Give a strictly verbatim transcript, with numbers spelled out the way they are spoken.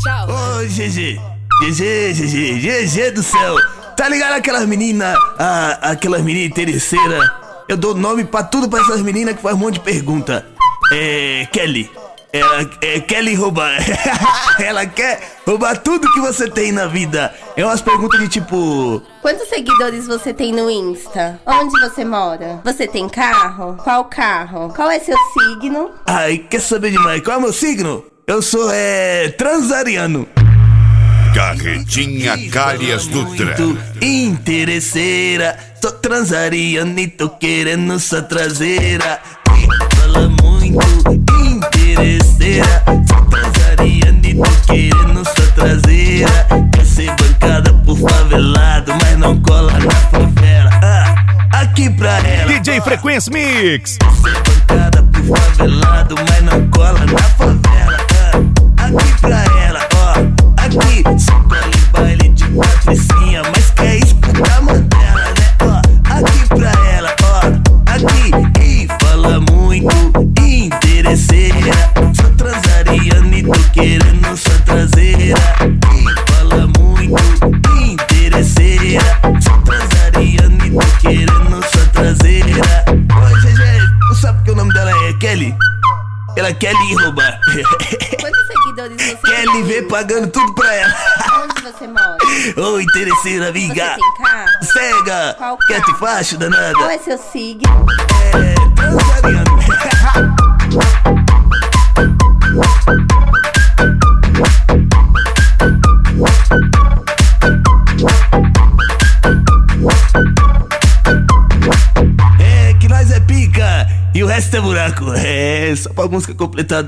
Tchau. Ô, G G. G G, G G, G G do céu. Tá ligado aquelas meninas, ah, aquelas meninas interesseiras? Eu dou nome pra tudo pra essas meninas que faz um monte de pergunta. É, Kelly. Ela é, Kelly roubar. Ela quer roubar tudo que você tem na vida. É umas perguntas de tipo... Quantos seguidores você tem no Insta? Onde você mora? Você tem carro? Qual carro? Qual é seu signo? Ai, quer saber demais? Qual é o meu signo? Eu sou, é... transariano. Carretinha Calhas Dutra. Muito interesseira. Sou transariano e tô querendo sua traseira. Fala muito interesseira. Sou transariano e tô querendo sua traseira. Quer ser bancada por favelado, mas não cola na favela. Ah, aqui pra ela. D J Frequência Mix. Quer ser bancada por favelado, mas não cola na favela. Ah, aqui pra ela, ó. Aqui, só cola em baile de patricinha, mas quer escutar Mandela, né? Ó, aqui pra ela, ó. Aqui, e fala muito interesseira. Sou transariano e tô querendo sua traseira. E fala muito interesseira. Sou transariano e tô querendo sua traseira. Ô, G G, tu sabe que o nome dela é Kelly? Ela quer lhe roubar. Quantos seguidores você Quer tem? lhe ver pagando tudo pra ela. Onde você mora? Ô, interesseira, amiga. Você tem carro? Cega. Qual Quer carro? te facho, danada? Qual é seu signo? É, transariano. É que nós é pica e o resto é buraco. É só pra música completar.